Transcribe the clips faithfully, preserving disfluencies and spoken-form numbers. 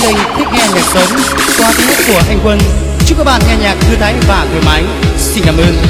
kênh Thích Nghe Nhạc Sống qua tiếng hát của anh Quân. Chúc các bạn nghe nhạc thư thái và thoải mái. Xin cảm ơn.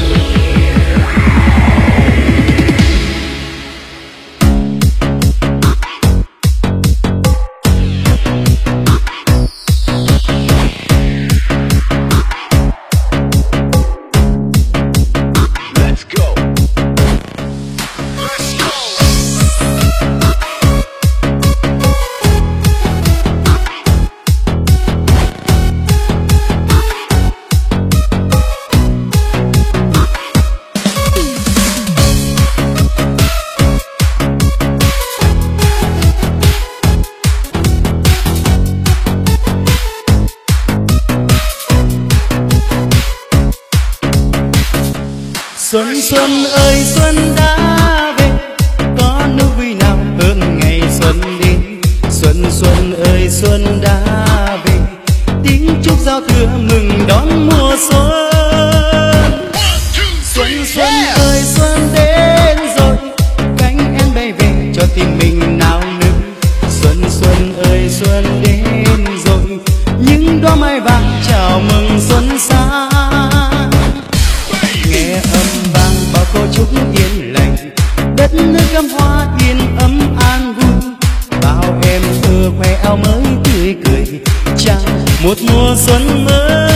Xuân xuân ơi xuân đã về, có nụ vui nào hơn ngày xuân đến. Xuân xuân ơi xuân đã về, tiếng chúc giao thừa mừng đón mùa xuân. Xuân xuân ơi xuân đến rồi, cánh én bay về cho tim mình nao nức. Xuân xuân ơi xuân đến rồi, những đóa mai vàng chào mừng xuân sang. Nghe âm vang bao câu chúc yên lành, đất nước gấm hoa yên ấm an vui. Bao em thơ khoe áo mới tươi cười, chào một mùa xuân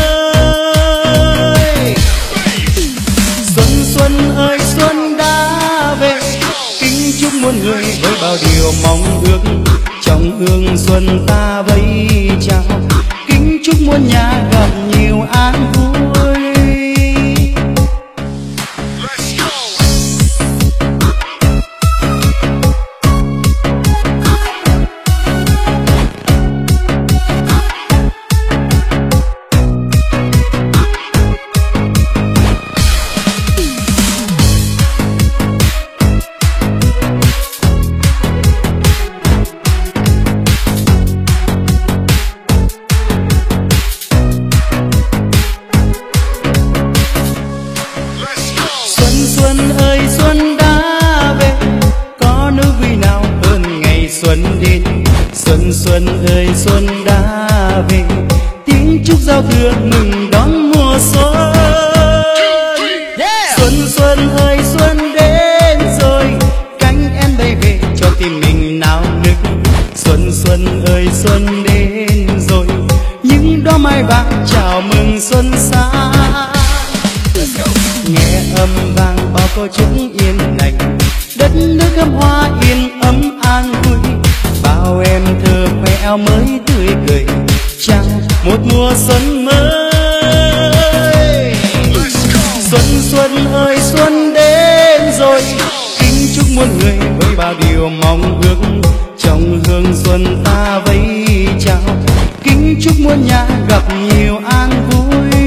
mới. Xuân xuân ơi xuân đã về, kính chúc muôn người với bao điều mong ước. Trong hương xuân ta vẫy chào, kính chúc muôn nhà gặp nhiều an vui. Xuân ơi xuân đã về, có nỗi vui nào hơn ngày xuân đến. Xuân xuân ơi xuân đã về, tiếng chúc giao thừa mừng đón mùa xuân. Xuân xuân ơi xuân đến rồi, cánh én bay về cho tim mình nao nức. Xuân xuân ơi xuân đến rồi, những đóa mai vàng chào mừng xuân sang. Nghe âm vang bao câu chúc yên lành, đất nước gấm hoa yên ấm an vui. Bao em thơ khoe áo mới tươi cười, chào một mùa xuân mới. Xuân xuân ơi xuân đến rồi, kính chúc muôn người với bao điều mong ước. Trong hương xuân ta vẫy chào, kính chúc muôn nhà gặp nhiều an vui.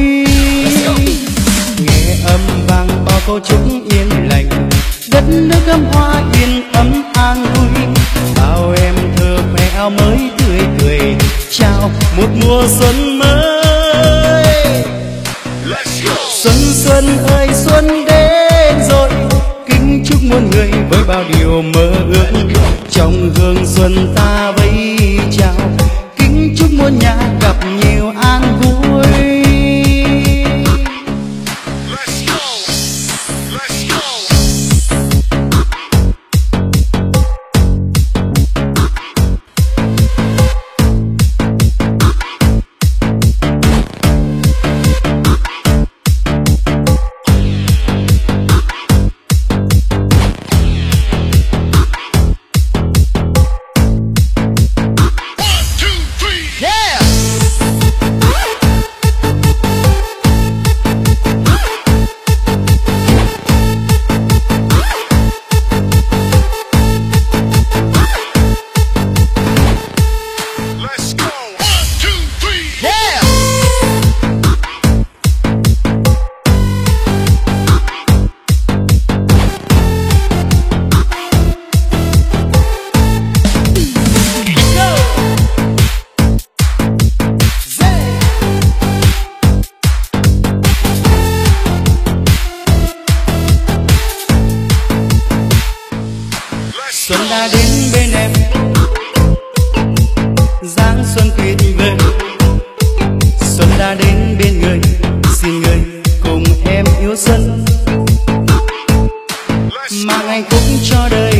Nghe âm vang bao câu chúc yên lành, đất nước gấm hoa yên ấm an vui. Bao em thơ khoe áo mới tươi cười, chào một mùa xuân mới. Xuân xuân ơi xuân đến rồi, kính chúc muôn người với bao điều mơ ước. Trong hương xuân ta vẫy chào, kính chúc muôn nhà gặp nhiều an vui. Yeah! xuân tuyệt vời. Xuân đã đến bên người, xin người cùng em yêu xuân, mang hạnh phúc cho đời.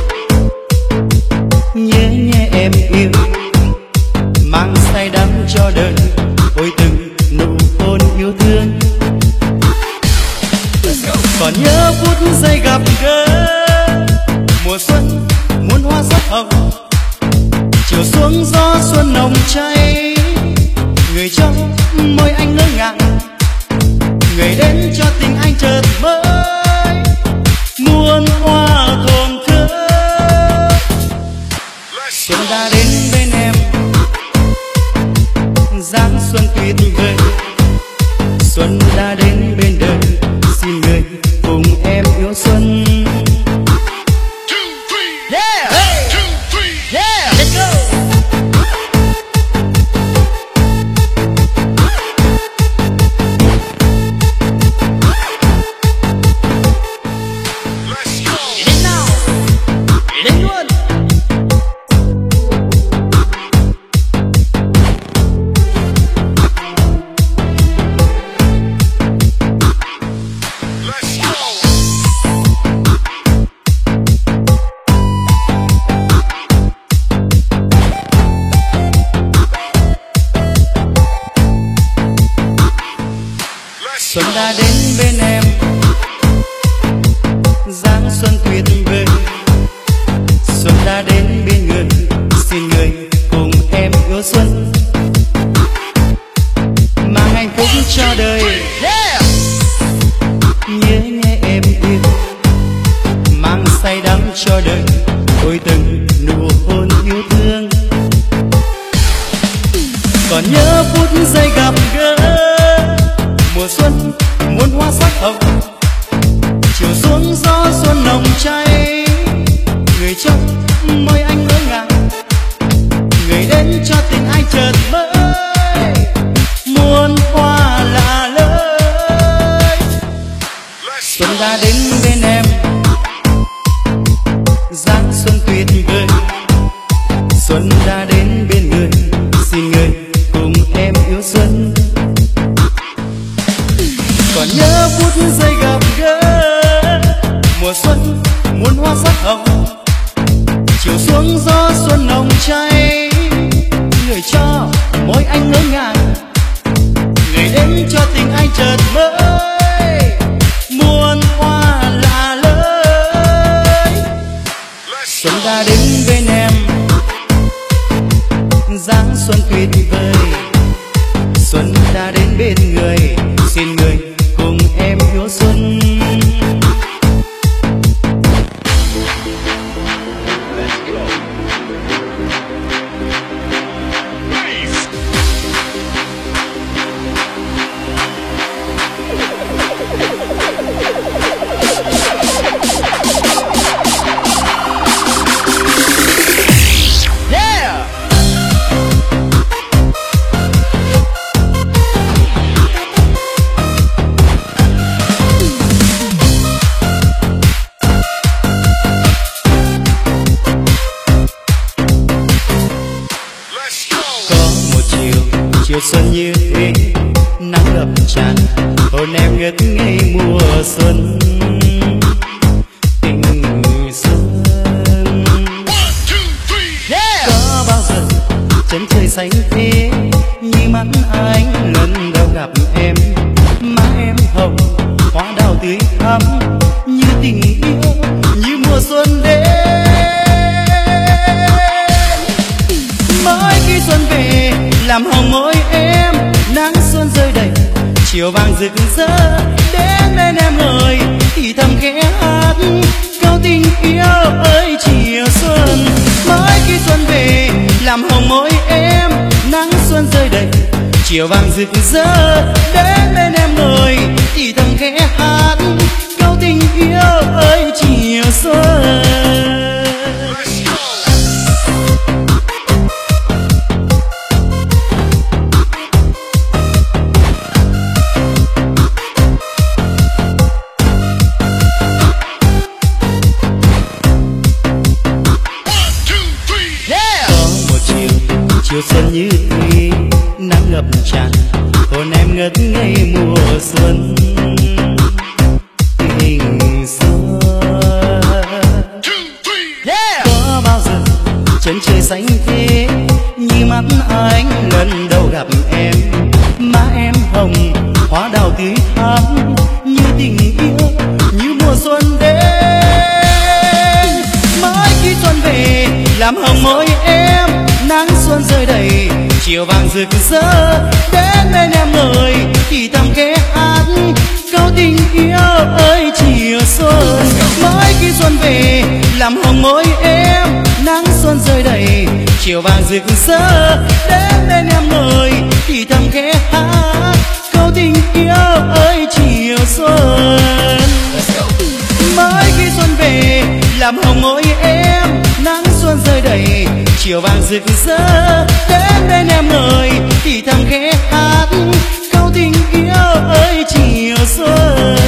Nhớ nhé em yêu, mang say đắm cho đời, ôi từng nụ hôn yêu thương. Còn nhớ phút giây gặp gỡ, mùa xuân muôn hoa sắc hồng, chiều xuống gió xuân nồng cháy, người trong môi anh ngỡ ngàng, người đến cho tình anh chợt mới, muôn hoa thổn thức. Xuân đã đến bên em, dáng xuân tuyệt vời. Xuân đã đến bên đời, xin người cùng em yêu xuân. Yeah! Hey! Yeah! Let's go! Đến nào! Đến luôn! Xuân đã đến bên em, dáng xuân tuyệt vời. Xuân đã đến bên người, xin người cùng em yêu xuân, mang hạnh phúc cho đời. Yeah! Nhớ nhé em yêu, mang say đắm cho đời, ôi từng nụ hôn yêu thương. Còn nhớ phút giây gặp gỡ, mùa xuân muôn hoa sắc hồng, chiều xuống gió xuân nồng cháy, người trong môi anh ngỡ ngàng, người đến cho tình anh chợt mới, muôn hoa lạ lơi. Xuân đã đến bên em, dáng xuân tuyệt vời. Xuân đã đến bên người, xin người cùng em yêu xuân. Còn nhớ phút giây gặp gỡ, mùa xuân muôn hoa sắc hồng, chiều xuống gió xuân nồng cháy, người cho môi anh ngỡ ngàng, người đến cho tình anh chợt mới, muôn hoa lạ lơi. Xuân đã đến bên em, dáng xuân tuyệt vời. Xuân đã đến bên người, xin người cùng em yêu xuân. Chiều xuân như thế, nắng ngập tràn, hồn em ngất ngây mùa xuân. Tình xuân có bao giờ chân trời xanh thế như mắt anh lần đầu gặp em. Má em hồng, hoa đào tươi thắm như tình yêu, như mùa xuân đến. Mỗi khi xuân về làm hồng môi em, nắng xuân rơi đầy, chiều vàng rực rỡ. Đến bên em ngồi thì thầm khẽ hát câu tình yêu ơi chiều xuân. Mỗi khi xuân về làm hồng môi em, nắng xuân rơi đầy, chiều vàng rực rỡ. Đến bên em ngồi thì thầm khẽ hát câu tình yêu ơi chiều xuân. Chiều xuân như nắng ngập tràn hồn em ngất ngây mùa xuân tình xưa. Có bao giờ chân trời xanh thế như mắt anh lần đầu gặp em, má em hồng hoa đào tươi thắm như tình yêu như mùa xuân đến. Mỗi khi xuân về làm hồng môi em, nắng xuân rơi đầy chiều vàng rực rỡ, đến bên em ngồi thì thầm khẽ hát câu tình yêu ơi chiều xuân. Mỗi khi xuân về làm hồng môi em, nắng xuân rơi đầy chiều vàng rực rỡ, đến bên em ngồi thì thầm khẽ hát câu tình yêu ơi chiều xuân. Mỗi khi xuân về làm hồng môi em, nắng xuân rơi đầy chiều vàng rực rỡ, đến bên em ngồi thì thầm khẽ hát câu tình yêu ơi chiều xuân.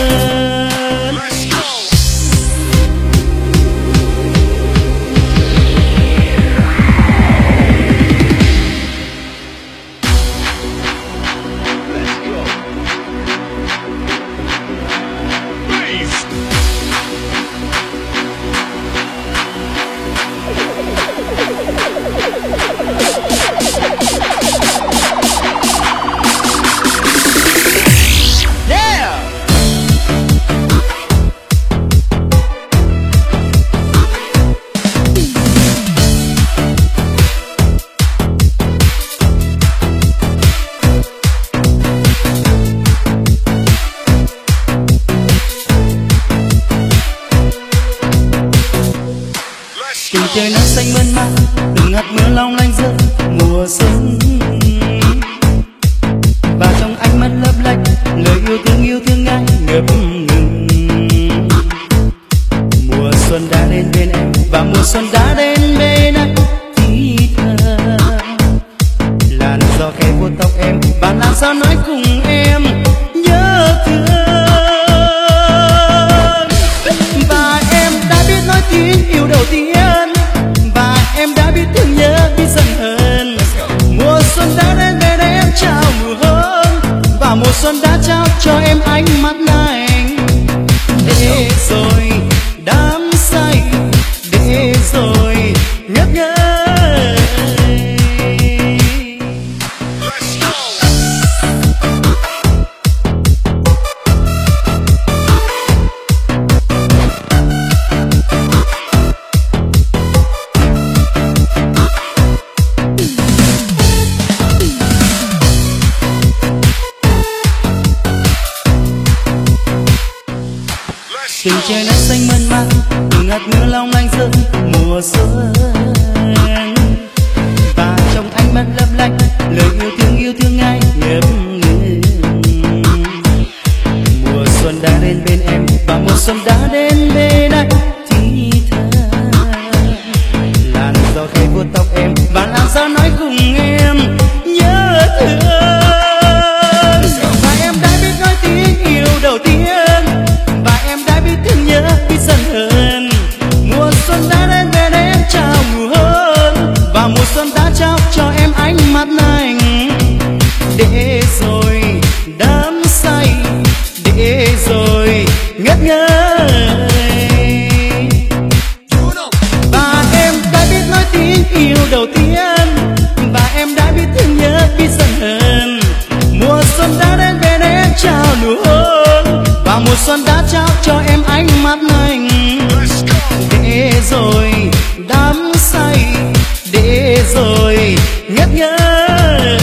Trời nắng xanh mơn man, từng hạt mưa long lanh rơi mùa xuân, và trong ánh mắt lấp lánh lời yêu thương yêu thương ai ngập ngừng. Mùa xuân đã đến bên em và mùa xuân đã đến bên anh thì thơ, làn gió khẽ vuốt tóc em và làm sao nói cùng em nhớ thương. Và em đã biết nói tiếng yêu đầu tiên, em đã biết thương nhớ biết giận hờn. Mùa xuân đã đến bên em trao mùa hôn, và mùa xuân đã trao cho em ánh mắt anh. Để rồi đắm say, để rồi ngất ngây. Từng trời nắng xanh mơn man, từng hạt mưa long lanh rơi mùa xuân, và trong ánh mắt lấp lánh lời yêu thương yêu thương ai ngập ngừng. Mùa xuân đã đến bên em và mùa xuân đã đến bên anh thì thơ, làn gió khẽ vuốt tóc em và làm sao nói cùng em nhớ thương. Và em đã biết nói tiếng yêu đầu tiên, thương nhớ biết giận hờn. Mùa xuân đã đến bên em trao mùa hôn, và mùa xuân đã trao cho em ánh mắt anh. Để rồi đắm say, để rồi ngất ngây. Và em đã biết nói tiếng yêu đầu tiên, và em đã biết thương nhớ biết giận hờn. Mùa xuân đã đến bên em trao nụ hôn, và mùa xuân đã trao cho em ánh mắt anh. Để rồi đắm say, để rồi ngất ngây.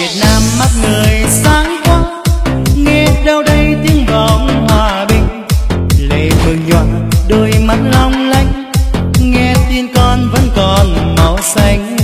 Việt Nam mắt người sáng quá, nghe đâu đây tiếng vọng hòa bình. Lệ mừng nhòa đôi mắt long lanh, nghe tin con vẫn còn màu xanh.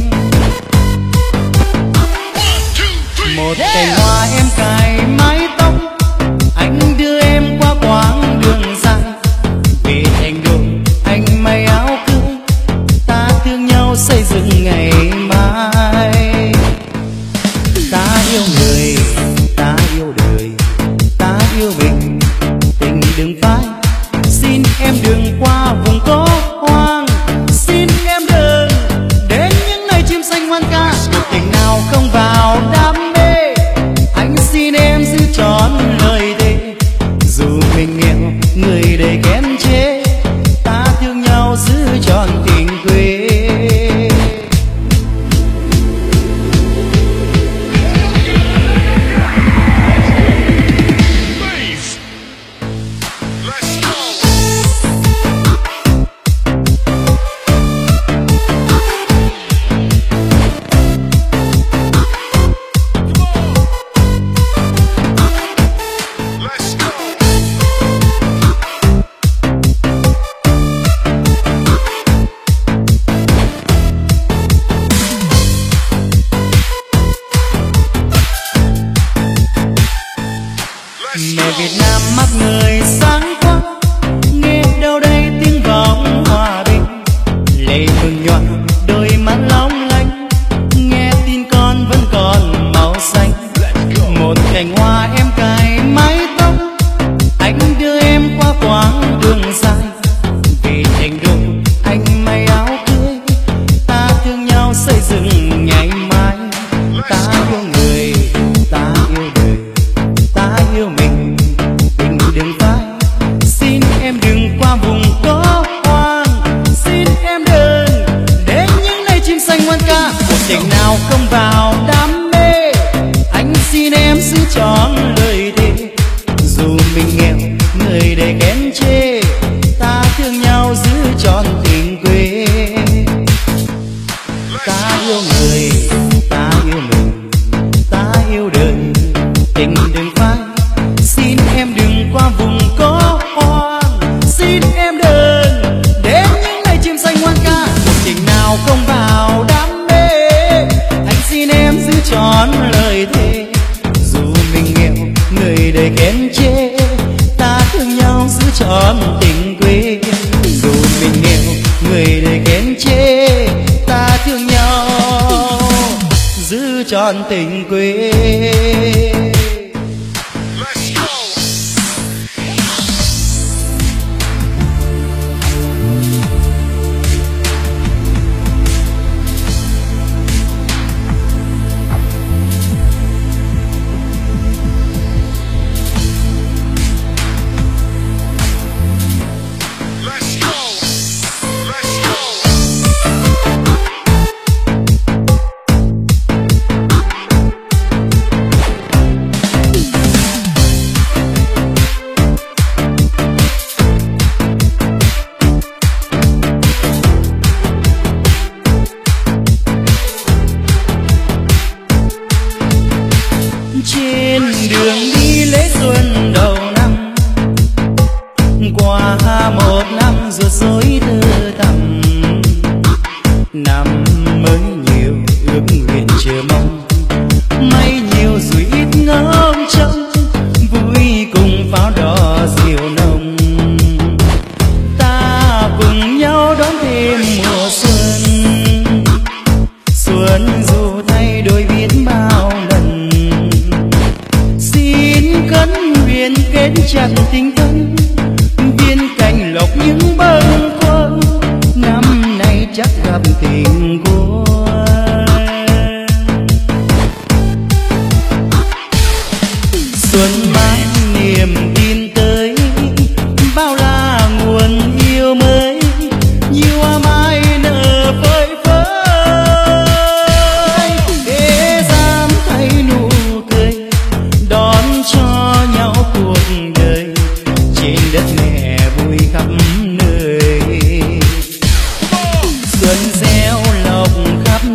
Một cành hoa em cài mái tóc, anh đưa em qua quãng đường dài. Về thành đô anh may áo cưới, ta thương nhau xây dựng ngày mai. Ta yêu người, ta yêu đời, ta yêu mình, tình đừng phai. Xin em đừng qua vùng có hoang, xin em đừng đến những nơi chim xanh hoan ca. Một tình nào không vào đam mê, anh xin em giữ trọn lời thề. Dù mình nghèo người đầy kén chê, ta thương nhau giữ trọn tình quê. Mẹ Việt Nam mắt người sáng quá, nghe đâu đây tiếng vọng hòa bình. Lệ mừng nhòa đôi mắt long lanh, nghe tin con vẫn còn màu xanh. Một cành hoa em cài mái tóc, anh đưa em qua quãng đường dài. Về thành đô anh may áo cưới, ta thương nhau xây dựng ngày mai. Ta yêu người, ta yêu đời, ta yêu mình, tình đừng phai. Xin em đừng qua vùng có hoang, xin em đừng đến những nơi chim xanh hoan ca. Một tình nào không vào đam mê, anh xin em giữ trọn lời thề. Dù mình nghèo người đầy kén chê, ta thương nhau giữ trọn tình quê. Ta yêu người, ta yêu mình, ta yêu đời, tình đừng phai. Xin em đừng qua vùng có hoang, xin em đừng đến những nơi chim xanh hoan ca. Một tình nào không vào đam mê, anh xin em giữ trọn lời thề. Dù mình nghèo người đầy kén chê, ta thương nhau giữ trọn tình quê. Dù mình nghèo người đầy kén chê, ta thương nhau giữ trọn tình quê. Trên đường đi lễ xuân đầu năm, qua một năm rủi rối thơ thầm. Năm mới nhiều ước nguyện chờ mong, may nhiều rồi ít ngóng trông, vui cùng pháo đỏ diều nồng. Ta cùng nhau đón thêm mùa xuân, xuân dù thay đổi biết bao lần. Xin khấn nguyện kết chặt tình thân, viên cành lộc những bâng khuâng. Năm nay chắc gặp tình quân, xuân mang niềm tin tới, bao là nguồn yêu mới. Như hoa mai nở phơi phới, để dám thấy nụ cười đón cho nhau cuộc đời. Trên đất mẹ vui khắp nơi, xuân gieo lộc khắp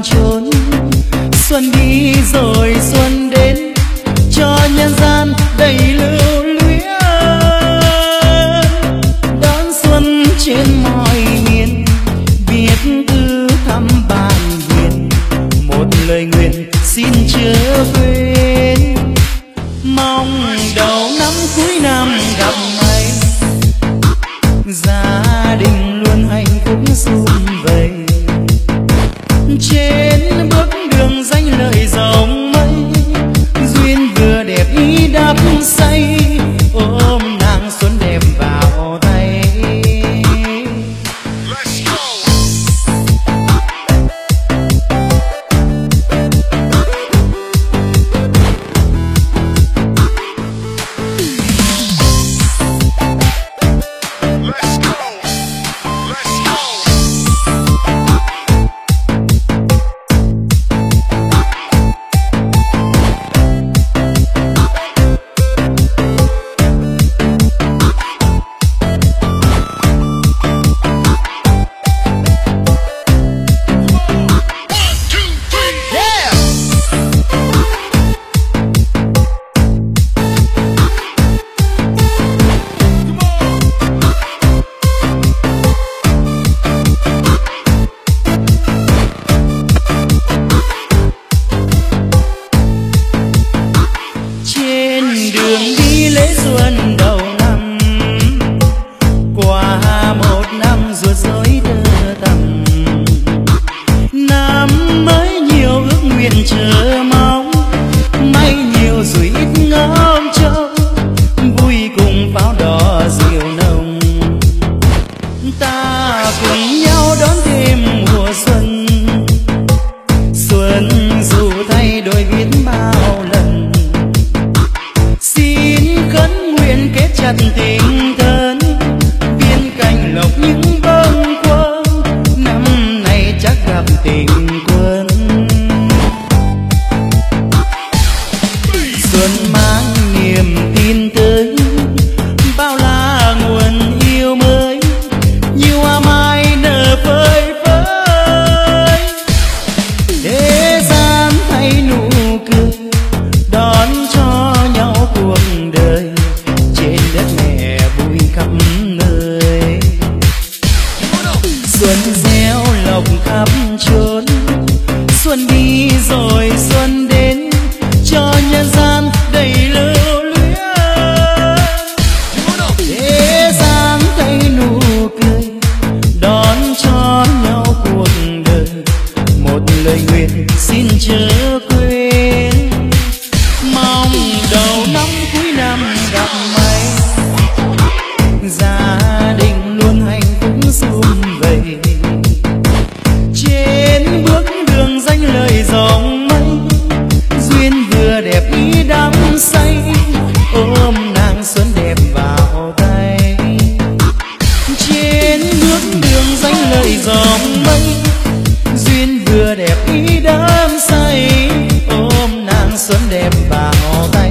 dòng mây, duyên vừa đẹp ý đắm say, ôm nàng xuân đẹp vào tay. Trên bước đường danh lời dòng mây, duyên vừa đẹp ý đắm say, ôm nàng xuân đẹp vào tay.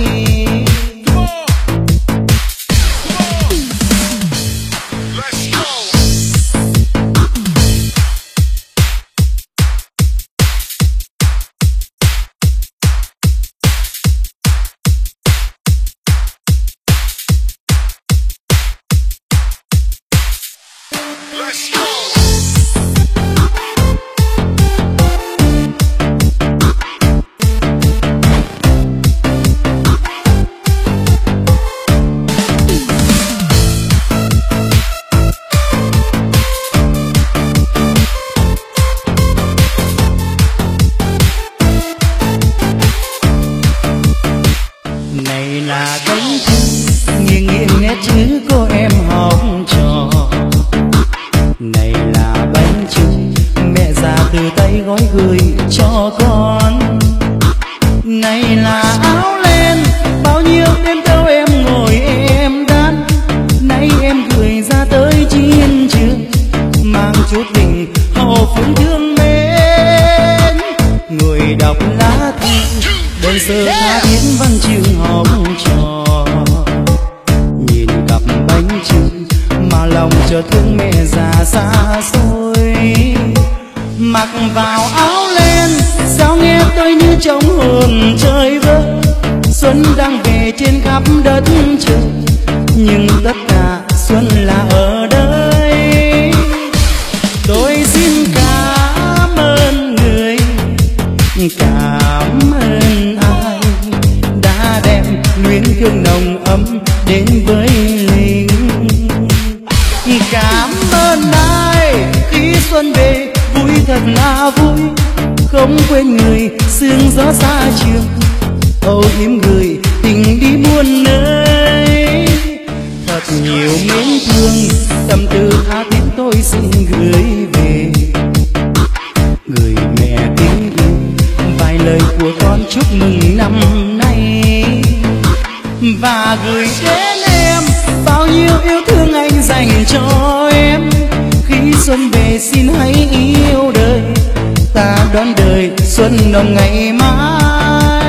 chứ cô em học trò. Này là bánh trưng mẹ già từ tay gói gửi cho con. Này là áo len bao nhiêu đêm đâu em ngồi em đan. Nay em gửi ra tới chiến trường, mang chút tình hậu phương thương mến. Người đọc lá thư đơn sơ tha thiết văn chương học trò. Nhìn cặp bánh trưng mà lòng chợt thương mẹ già xa xôi. Mặc vào áo len sao nghe tôi như trong hồn trời vơi. Xuân đang về trên khắp đất trời, nhưng tất cả xuân là ở đây. Tôi xin cảm ơn người, cảm ơn ai đã đem luyến thương nồng ấm đến với linh. Cảm ơn ai khi xuân về vui thật là vui, không quên người sương gió xa trường. Âu yếm gửi tình đi muôn nơi, thật nhiều mến thương tâm tư tha thiết tôi xin gửi về. Người mẹ kính yêu vài lời của con chúc mừng năm nay, và gửi đến em bao nhiêu yêu thương anh dành cho em. Khi xuân về xin hãy yêu đời, ta đón đời xuân nồng ngày mai.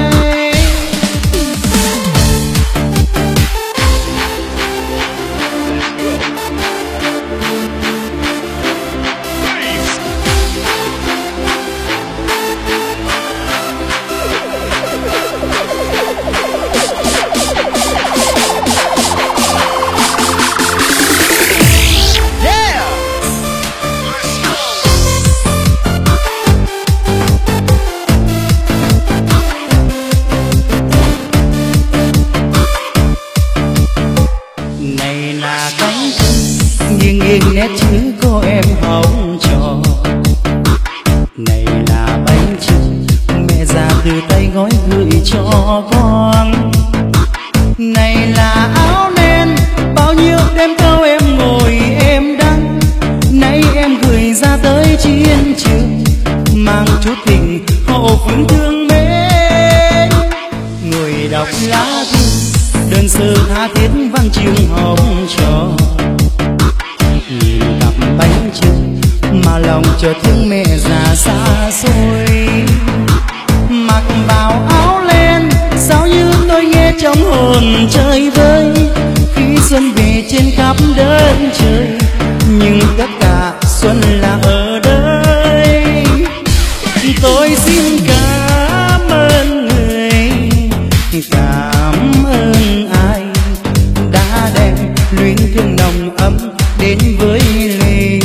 Nét chữ cô em học trò. Này là bánh trưng mẹ già từ tay gói gửi cho con. Này là áo len bao nhiêu đêm thâu em ngồi em đan. Nay em gửi ra tới chiến trường, mang chút tình hậu phương thương mến. Người đọc lá thư đơn sơ tha thiết văn chương học trò. Nhìn cặp bánh trưng mà lòng chợt thương mẹ già xa xôi. Mặc vào áo len sao như tôi nghe trong hồn trời vơi. Khi xuân về trên khắp đất trời, nhưng tất cả xuân là ở đây. Tôi xin cảm ơn người, cảm ơn ai đã đem luyến thương nồng ấm đến với linh.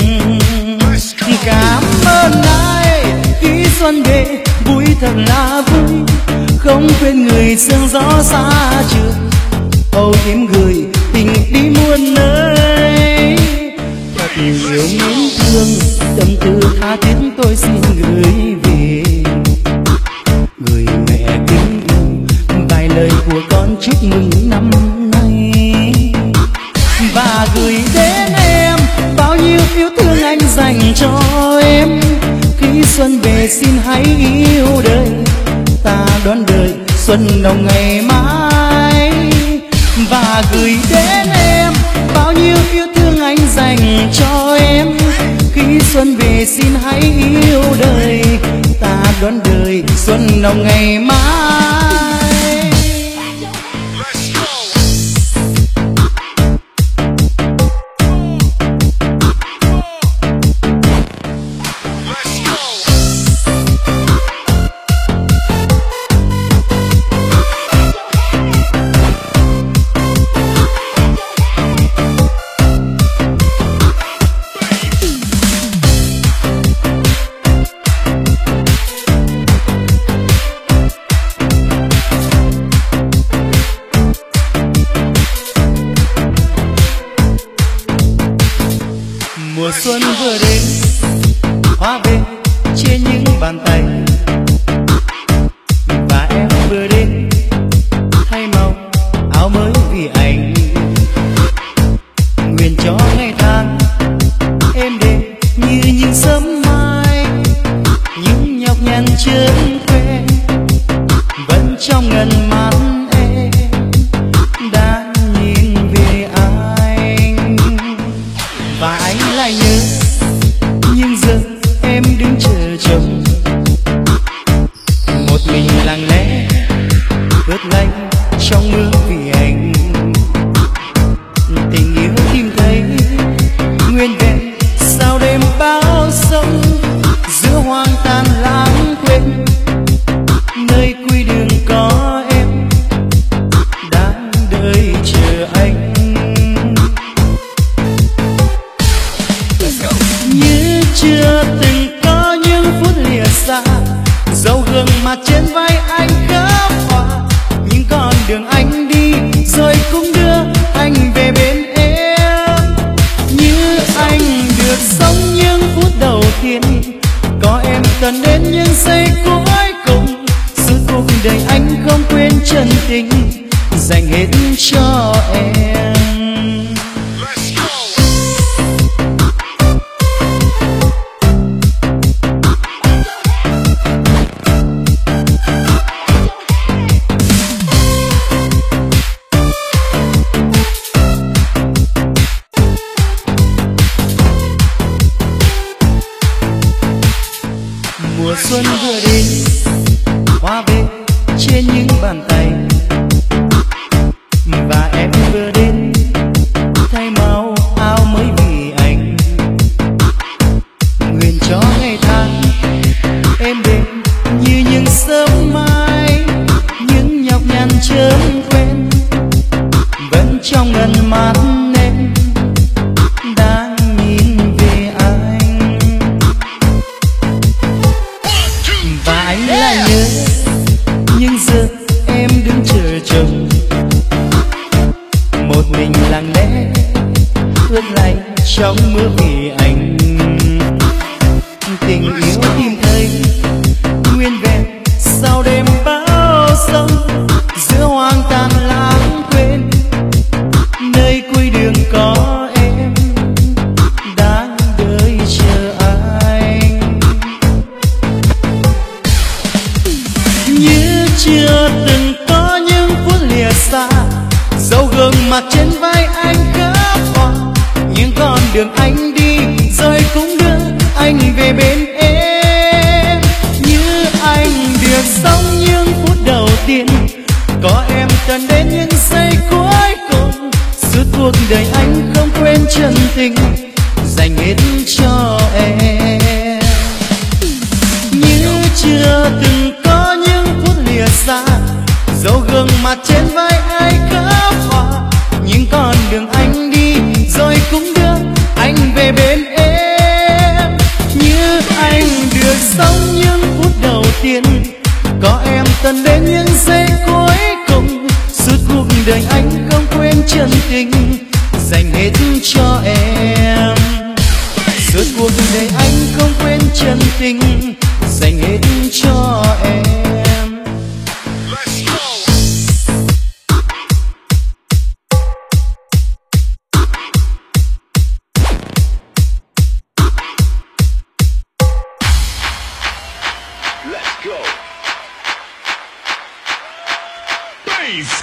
Cảm ơn ai khi xuân về vui thật là vui, không quên người sương gió xa trường. Âu yếm gửi tình đi muôn nơi, thật nhiều mến thương tâm tư tha thiết tôi xin gửi về. Người mẹ kính yêu vài lời của con chúc mừng năm nay, và gửi đến em bao nhiêu yêu thương anh dành cho em. Khi xuân xuân về xin hãy yêu đời, ta đón đời xuân nồng ngày mai, và gửi đến em bao nhiêu yêu thương anh dành cho em. Khi xuân về xin hãy yêu đời, ta đón đời xuân nồng ngày mai. Mùa xuân vừa đến, hoa về trên những bàn tay, và em vừa đến thay màu áo mới vì anh. Nguyện cho ngày tháng êm đềm như những sớm mai, những nhọc nhằn chớm quen vẫn trong ngần mắt em đã nhìn về anh, và anh lại nhớ. Nhưng giờ em đứng chờ chồng, một mình lặng lẽ ướt lạnh trong mưa vì anh. Tình yêu tìm thấy nguyên vẹn sau đêm bão sông, giữa hoang tàn lãng quên nơi cuối đường có em đang đợi chờ anh. Như chưa từng có những phút lìa xa, dấu gương mặt trên vai anh khắc họa những con đường anh đi, rồi cũng đưa anh về bên em. Như anh được sống những phút đầu tiên, có em cần đến những giây cuối cùng. Suốt cuộc đời anh không quên chân tình dành hết cho em. Mùa xuân vừa đến, hoa về trên những bàn tay, và em vừa đến thay màu áo mới vì anh. Nguyện cho ngày tháng êm đềm như những sớm mai, những nhọc nhằn chớm quen vẫn trong ngần mắt em đang nhìn về anh, và anh lại nhớ. Nhưng giờ em đứng chờ chồng, một mình lặng lẽ ướt lạnh trong mưa vì anh. Tình yêu tìm thấy nguyên vẹn sau đêm bão sông, giữa hoang tàn lãng quên nơi cuối đường có em đang đợi chờ anh. Như chưa từng có những phút lìa xa, dấu gương mặt trên vai anh khắc họa những con đường anh đi, rồi cũng đưa anh về bên em. Như anh được sống những phút đầu tiên, có em cần đến những giây cuối cùng. Suốt cuộc đời anh không quên chân tình dành hết cho em. Như chưa từng có những phút lìa xa, dấu gương mặt trên vai ai khắc họa những con đường anh đi, rồi cũng đưa anh về bên em. Như anh được sống những phút đầu tiên, có em tận đến những giây cuối cùng. Suốt cuộc đời anh không quên chân tình dành hết cho em. Suốt cuộc đời anh không quên chân tình dành hết cho em. go. Bass.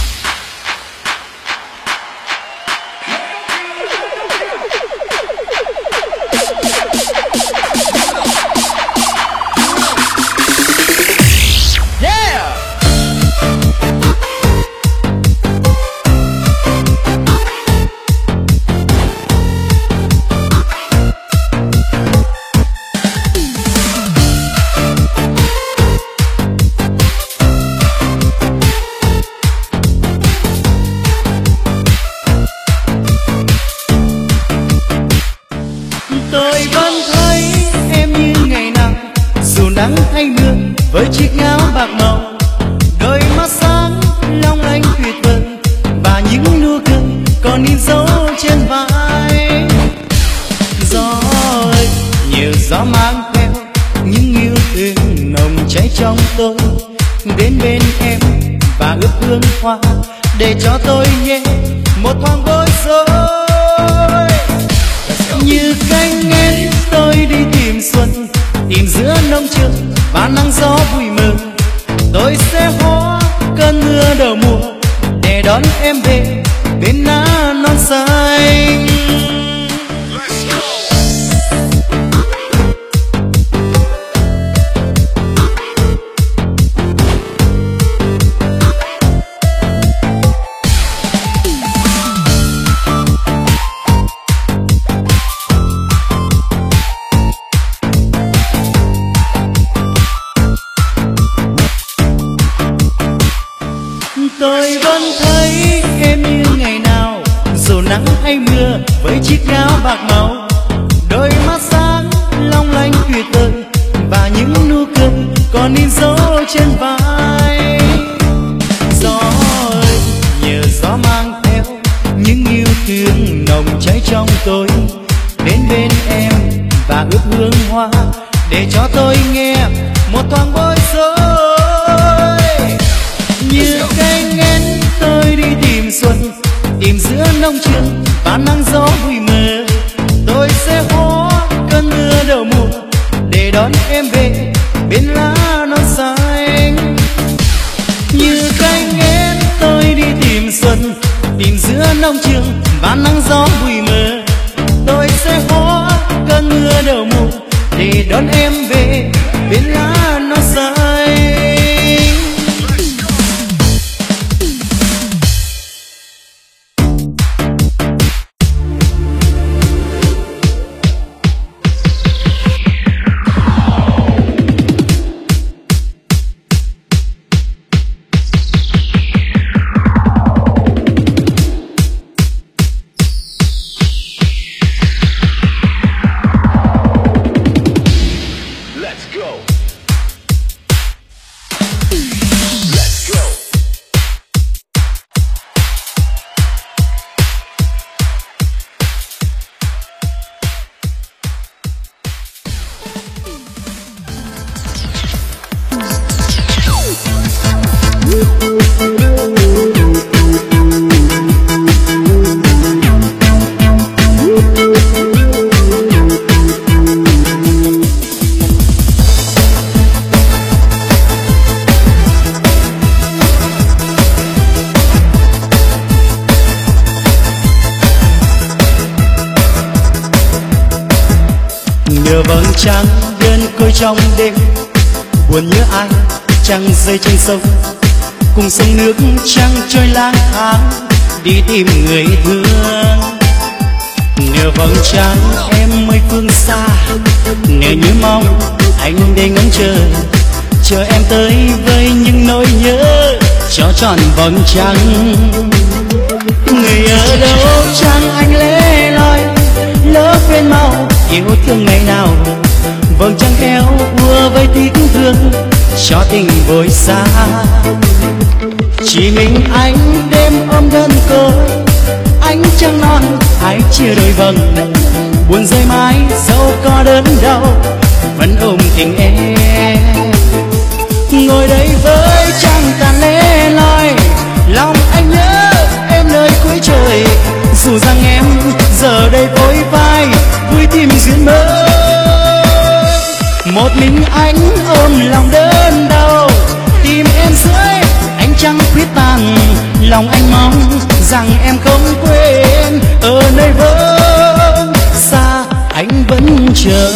Tôi vẫn thấy em như ngày nào, dù nắng hay mưa, với chiếc áo bạc màu, đôi mắt sáng long lanh tuyệt vời, và những nụ cười còn in dấu trên vai. Gió ơi, nhiều gió mang theo những yêu thương nồng cháy trong tôi, đến bên em và ướp hương hoa để cho tôi nghe một thoáng bối rối. Như cánh én tôi đi tìm xuân, tìm giữa nông trường và nắng gió vui mơ. Tôi sẽ hóa cơn mưa đầu mùa để đón em về bên lá non xanh. Tôi vẫn thấy em như ngày nào, dù nắng hay mưa, với chiếc áo bạc màu, đôi mắt sáng long lanh tuyệt vời, và những nụ cười còn in dấu trên vai. Gió ơi, nhờ gió mang theo những yêu thương nồng cháy trong tôi, đến bên em và ướp hương hoa để cho tôi nghe một thoáng bối rối. Như cánh én tôi đi tìm xuân, tìm giữa nông trường và nắng gió vui mơ. Tôi sẽ hóa cơn mưa đầu mùa để đón em về bên lá non xanh. Như cánh én tôi đi tìm xuân, tìm giữa nông trường và nắng gió vui mơ. Tôi sẽ hóa cơn mưa đầu mùa để đón em về bên lá non xanh. Nhờ vầng trăng đơn côi trong đêm, buồn nhớ ai trăng rơi trên sông, cùng sông nước trăng trôi lang thang đi tìm người thương. Nhờ vầng trăng em mới phương xa, nhờ như mong anh để ngóng chờ, chờ em tới với những nỗi nhớ cho tròn vầng trăng. Người ở đâu trăng anh lẻ loi, lỡ quên mau yêu thương ngày nào. Vầng trăng theo ua với tiếc thương cho tình vội xa. Chỉ mình anh đêm ôm đơn côi, ánh trăng non hai chia đôi vầng. Buồn rơi mãi dẫu có đớn đau vẫn ôm tình em. Ngồi đây với trăng tàn lẻ loi, lòng anh nhớ em nơi cuối trời. Dù rằng em giờ đây vội vai vui tìm duyên mới. một mình anh ôm lòng đơn đau, tìm em dưới ánh trăng khuyết tàn. Lòng anh mong rằng em không quên, ở nơi vẫn xa anh vẫn chờ.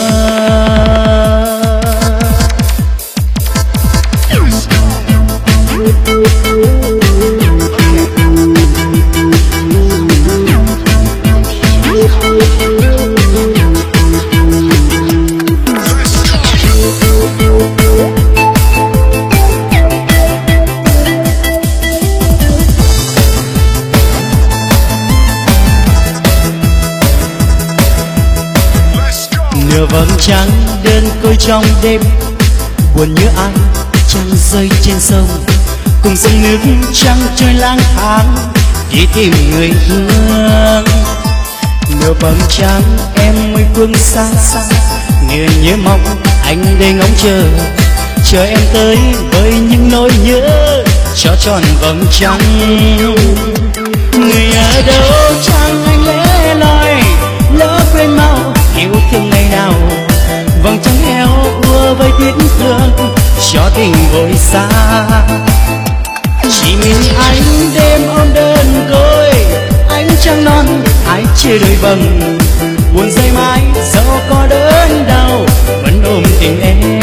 Nửa vầng trăng đơn côi trong đêm, buồn nhớ ai trăng rơi trên sông, cùng sông nước trăng trôi lang thang đi tìm người thương. Nửa vầng trăng em mây phương xa xa, nửa nhớ mong anh đây ngóng chờ, chờ em tới với những nỗi nhớ cho tròn vầng trăng. Người ở đâu trăng anh lẻ loi, lỡ quên mau yêu thương ngày nào. Vầng trăng heo ua với tiếc thương cho tình vội xa. Chỉ mình anh đêm ôm đơn côi, ánh trăng non ai chia đôi vầng. Buồn dây mãi dẫu có đớn đau vẫn ôm tình em.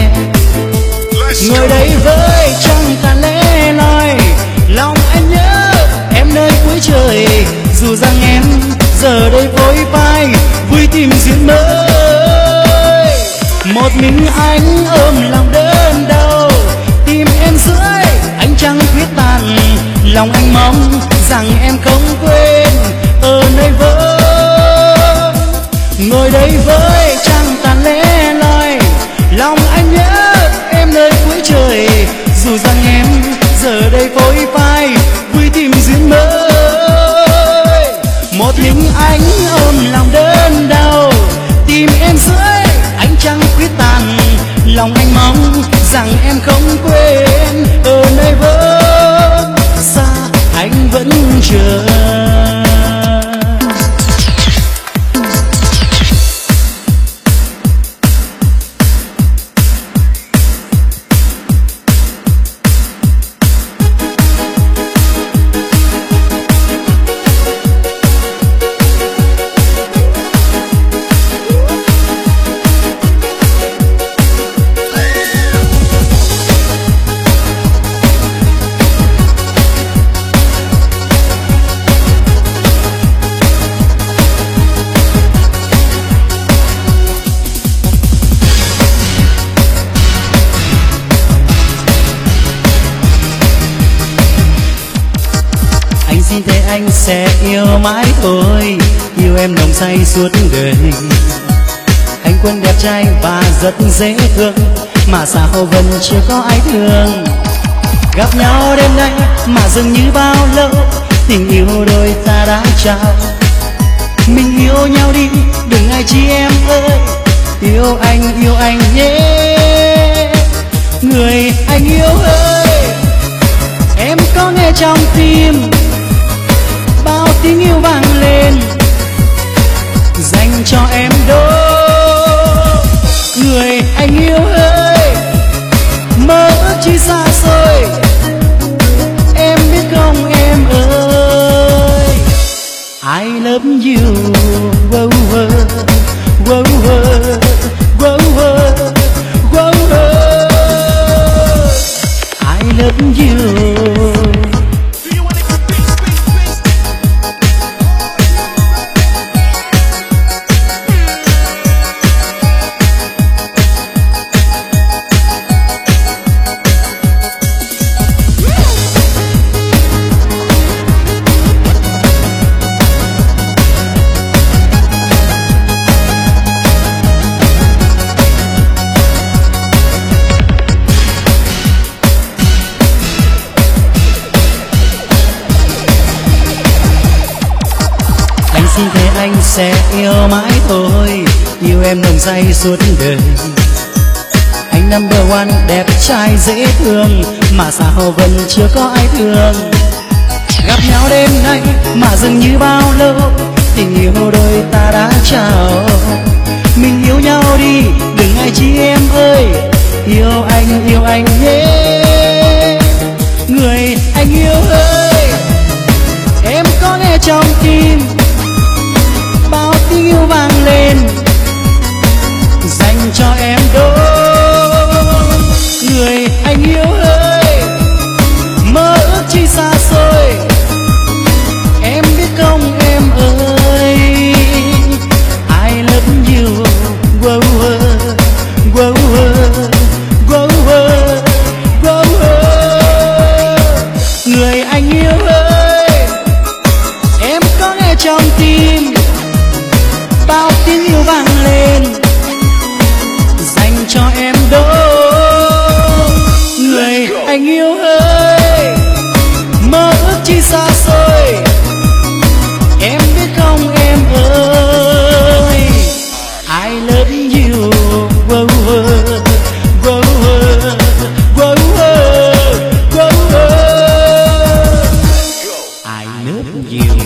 Ngồi đây với trăng tàn lẻ loi, lòng anh nhớ em nơi cuối trời. Dù rằng em giờ đây vội vai vui tìm duyên mới, một mình anh ôm lòng đơn đau, tìm em dưới ánh trăng khuyết tàn. Lòng anh mong rằng em không quên, ở nơi vẫn ngồi đây với trăng tàn lẻ loi. Lòng anh nhớ em nơi cuối trời, dù rằng em giờ đây vội vai vui tìm duyên mới, một mình anh ôm lòng đơn đau, tìm em dưới ánh trăng khuyết tàn. Lòng anh mong rằng em không quên, ở nơi vẫn xa anh vẫn chờ. Xin thề anh sẽ yêu mãi thôi, yêu em nồng say suốt đời. Anh quân đẹp trai và rất dễ thương, mà sao vẫn chưa có ai thương. Gặp nhau đêm nay mà dường như bao lâu, tình yêu đôi ta đã trao. Mình yêu nhau đi, đừng ai chi em ơi, yêu anh yêu anh nhé. Người anh yêu ơi, em có nghe trong tim bao tiếng yêu vang lên dành cho em đó. Người anh yêu ơi, mơ ước chi xa xôi, em biết không em ơi. I love you, wow, wow, wow, wow, wow, wow, wow. I love you. Xin thề anh sẽ yêu mãi thôi, yêu em nồng say suốt đời. Anh number one đẹp trai dễ thương, mà sao vẫn chưa có ai thương. Gặp nhau đêm nay mà dường như bao lâu, tình yêu đôi ta đã trao. Mình yêu nhau đi, đừng ai chi em yêu anh yêu anh nhé. Người anh yêu ơi, em có nghe trong tim bao tiếng yêu vang lên dành cho em đó. Người anh yêu ơi, mơ ước chi xa xôi, em biết không em ơi. I love you, wow, wow, wow, wow, wow. Người anh yêu ơi, em có nghe trong tim bao tiếng yêu vang lên dành cho em đó. Người anh yêu ơi, mơ ước chi xa xôi, em biết không em ơi. I love you, wow, wow, wow, wow, wow. I love you.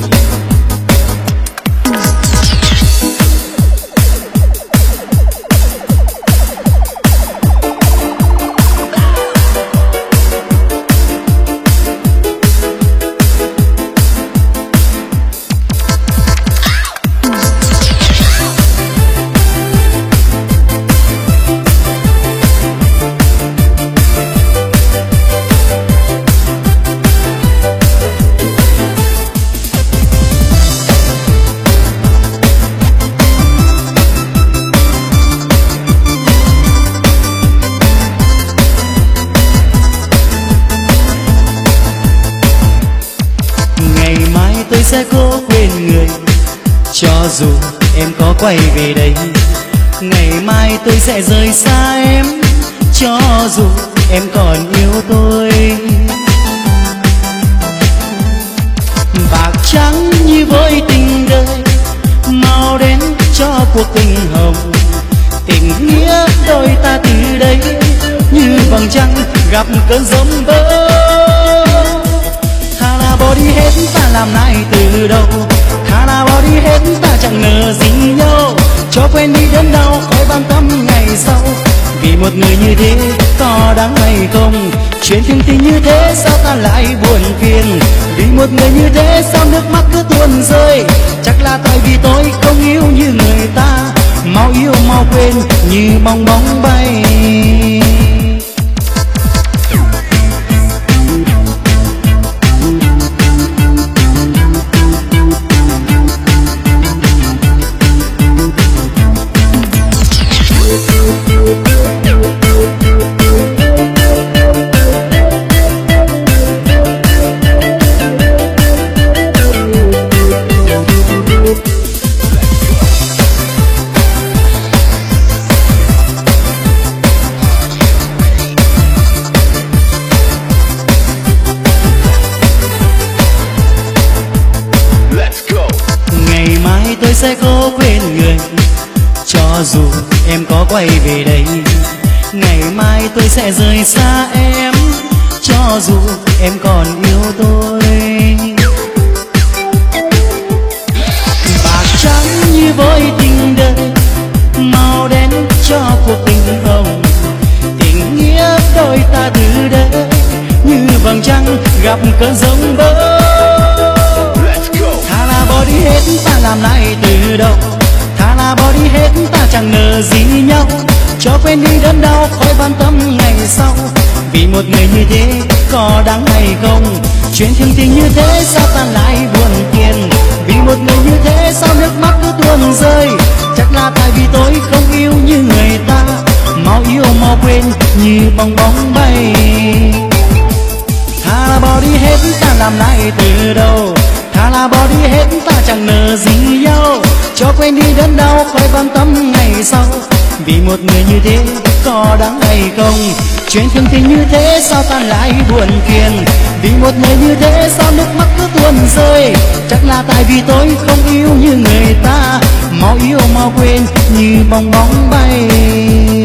Sẽ cố quên người cho dù em có quay về đây. Ngày mai tôi sẽ rời xa em cho dù em còn yêu tôi. Bạc trắng như với tình đời, màu đen cho cuộc tình hồng. Tình nghĩa đôi ta từ đây như vầng trăng gặp cơn giông bão. Thà là bỏ đi hết ta làm lại từ đầu, thà là bỏ đi hết ta chẳng ngờ gì nhau. Cho quên đi đến đâu khỏi ban tâm ngày sau. Vì một người như thế có đáng hay không? Chuyện thương tình như thế sao ta lại buồn phiền? Vì một người như thế sao nước mắt cứ tuôn rơi? Chắc là tại vì tôi không yêu như người ta, mau yêu mau quên như bong bóng bay. Sẽ cố quên người cho dù em có quay về đây. Ngày mai tôi sẽ rời xa em cho dù em còn yêu tôi. Bạc trắng như với tình đời, màu đen cho cuộc tình hồng. Tình nghĩa đôi ta từ đây như vầng trăng gặp cơn giông bão. Thà là bỏ đi hết ta làm lại từ đầu, thà là bỏ đi hết ta chẳng ngờ gì nhau. Cho quên đi đớn đau khỏi ban tâm ngày sau. Vì một người như thế có đáng hay không? Chuyện thương tình như thế sao ta lại buồn phiền? Vì một người như thế sao nước mắt cứ tuôn rơi? Chắc là tại vì tôi không yêu như người ta, mau yêu mau quên như bong bóng bay. Thà là bỏ đi hết ta làm lại từ đầu, thà là bỏ đi hết ta chẳng nợ gì nhau. Cho quên đi đớn đau khỏi ban tâm ngày sau. Vì một người như thế có đáng hay không? Chuyện thương tình như thế sao ta lại buồn phiền? Vì một người như thế sao nước mắt cứ tuôn rơi? Chắc là tại vì tôi không yêu như người ta, mau yêu mau quên như bong bóng bay.